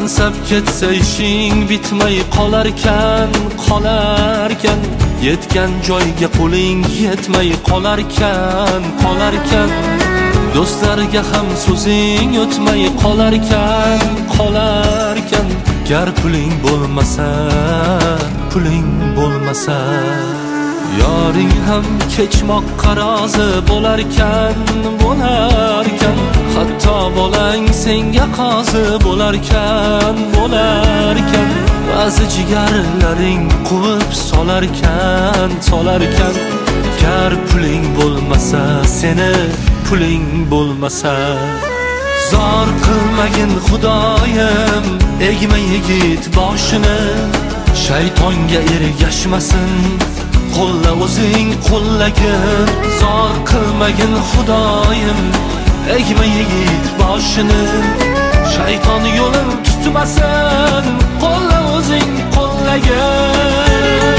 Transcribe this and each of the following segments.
mansab ketsa ishing bitmay qolarkan, qolarkan. Yetgan joyga qo'ling yetmay qolarkan, qolarkan. Do'stlarga ham so'zing o'tmay qolarkan, qolarkan. Gar puling bo'lmasa, puling bo'lmasa, yoring ham kechmoqqa rozi bo'larkan, bo'larkan. Hatto bolang senga qozi bo'larkan, bo'larkan. Ba'zi jigarlaring quvib solarkan, solarkan. Gar puling bo'lmasa, seni puling bo'lmasa. Zor qilmagin Xudoyim, egma yigit boshini, shaytonga ergashmasin. Qo'lla o'zing qo'llagin. Zor qilmagin Xudoyim, egma yigit boshini, shayton yo'lin tutmasin. Qo'lla o'zing qo'llagin.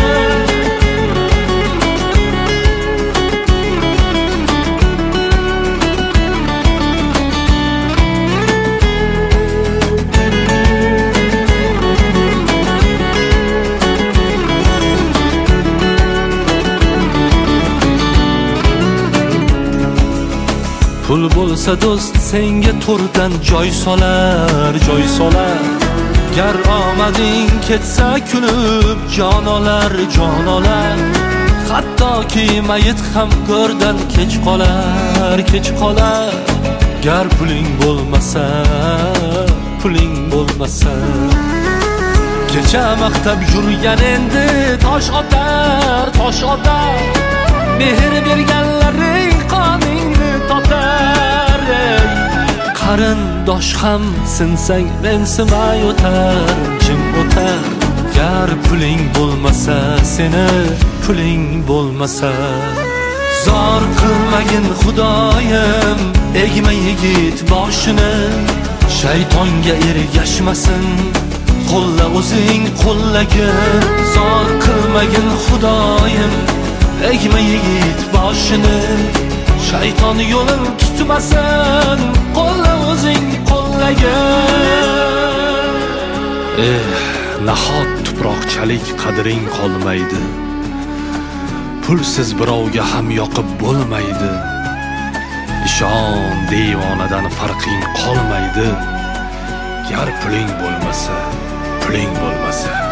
Pul bo'lsa do'st senga to'rdan joy solar, joy solar. Gar omading ketsa kulib jon olar, jon olar. Hattoki mayit ham go'rdan kech qolar, kech qolar. Gar puling bo'lmasa, puling bo'lmasa. Kecha maqtab yurgan endi tosh otar, tosh otar. Mehr berganlaring qoningni totar. Qarindosh ham sinsang mensimay o'tar, jim o'tar. Gar puling bo'lmasa, seni puling bo'lmasa. Zor qilmagin Xudoyim, egma yigit boshini, shaytonga ergashmasin. Qo'lla o'zing qo'llagin. Zor qilmagin Xudoyim, egma yigit boshini, shayton yo'lin tutmasin. Qo'lla o'zing qo'llagin. Nahot tuproqchalik qadring qolmaydi. Pulsiz birovga ham yoqib bo'lmaydi. Ishon devonadan farqing qolmaydi. Gar puling bo'lmasa, puling bo'lmasa.